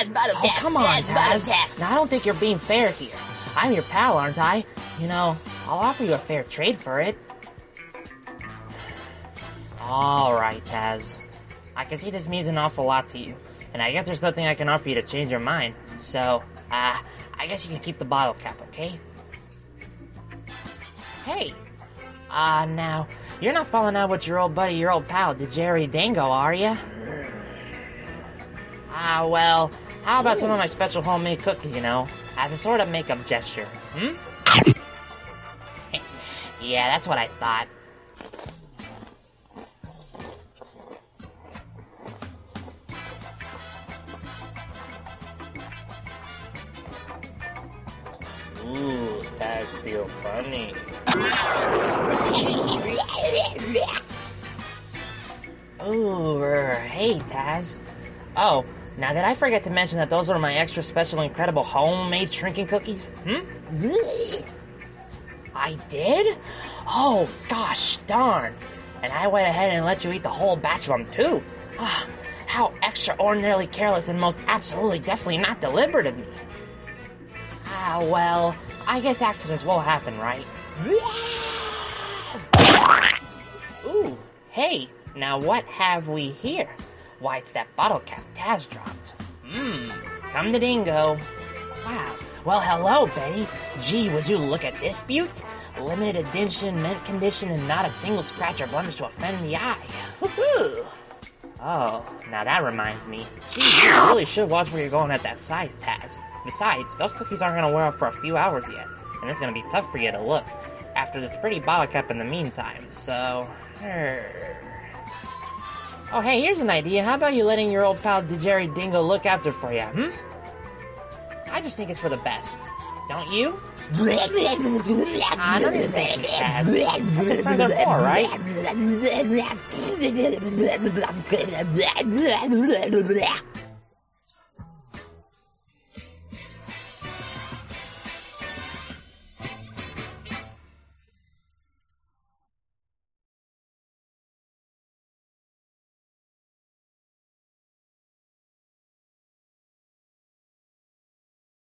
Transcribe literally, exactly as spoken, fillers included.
Taz, bottle Oh, cap. come on, Taz, bottle Taz. cap. Now, I don't think you're being fair here. I'm your pal, aren't I? You know, I'll offer you a fair trade for it. Alright, Taz. I can see this means an awful lot to you, and I guess there's nothing I can offer you to change your mind. So, uh, I guess you can keep the bottle cap, okay? Hey, uh, now, you're not falling out with your old buddy, your old pal, Jerry Dingo, are ya? Ah, uh, well, how about some of my special homemade cookies, you know, as a sort of make-up gesture, hmm? Yeah, that's what I thought. Ooh, that feels funny. Ooh, hey, Taz. Oh, now did I forget to mention that those are my extra special, incredible homemade shrinking cookies? Hmm? I did? Oh, gosh darn. And I went ahead and let you eat the whole batch of them, too. Ah, how extraordinarily careless and most absolutely definitely not deliberate of me. Ah, well, I guess accidents will happen, right? Ooh, hey, now what have we here? Why, it's that bottle cap Taz dropped. Mmm, come to Dingo. Wow, well, hello, Betty. Gee, would you look at this beaut? Limited edition, mint condition, and not a single scratch or blemish to offend the eye. Woohoo! Oh, now that reminds me. Gee, you really should watch where you're going at that size, Taz. Besides, those cookies aren't going to wear off for a few hours yet, and it's going to be tough for you to look after this pretty bottle cap in the meantime, so... Her. Oh, hey, here's an idea. How about you letting your old pal Jerry Dingo look after for you, hmm? I just think it's for the best. Don't you? Ah, don't you think, Taz? That's what friends are for, right?